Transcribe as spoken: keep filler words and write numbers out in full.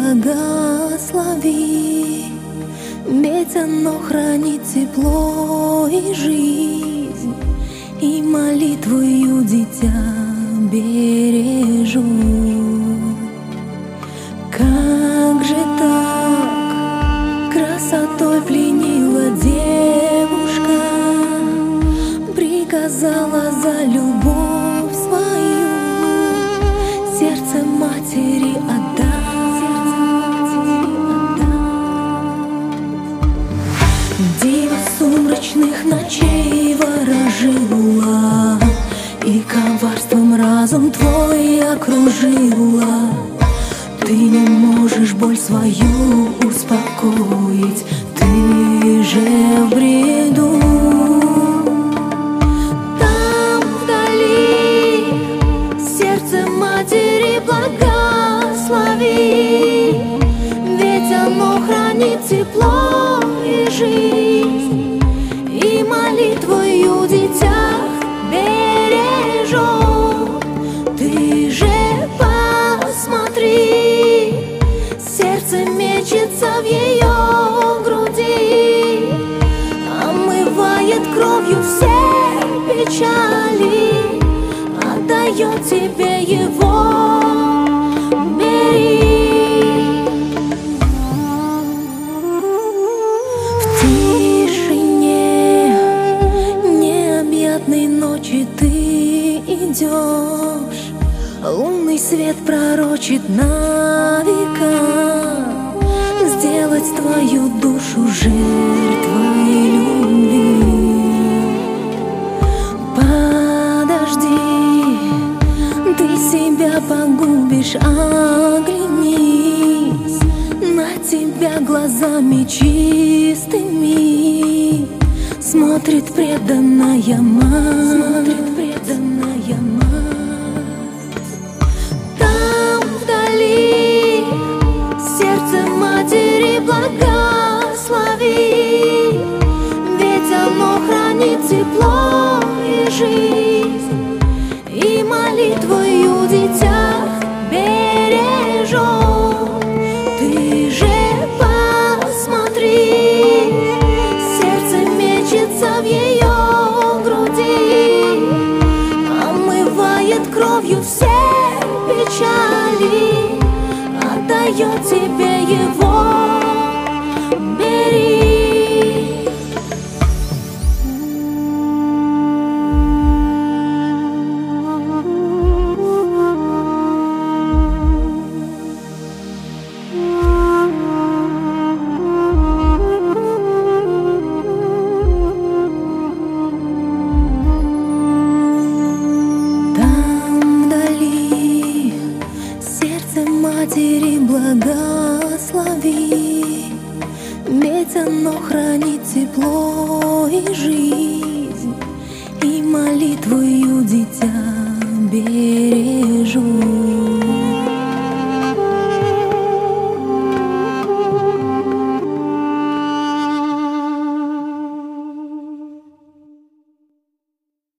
благослови, ведь оно хранит тепло и жизнь, и молитвою дитя бережет. Как же так красотой пленила девушка, приказала за любовь свою сердце матери отдать. Дива сумрачных ночей ворожила, и коварством разум твой окружила. Ты не можешь боль свою успокоить, ты же в бреду. Там вдали сердце матери благослови, ведь оно хранит тепло и жизнь, и молитвою дитя бережет. Ты же посмотри, сердце мечется в ее груди, омывает кровью все печали, отдает тебе его. Бери. В тишине необъятной ночи ты идешь, лунный свет пророчит на века сделать твою душу жертвой любви. Подожди, ты себя погубишь, оглянись, на тебя глазами чистыми смотрит преданная мать, смотрит преданная мать. Там вдали сердце матери благослови, ведь оно хранит тепло и жизнь, и молитвою дитя бережет. Ты же посмотри, сердце мечется в ее груди, омывает кровью все печали, отдает тебе его. Бери. Матери благослови, ведь оно хранит тепло и жизнь, и молитвою дитя бережет.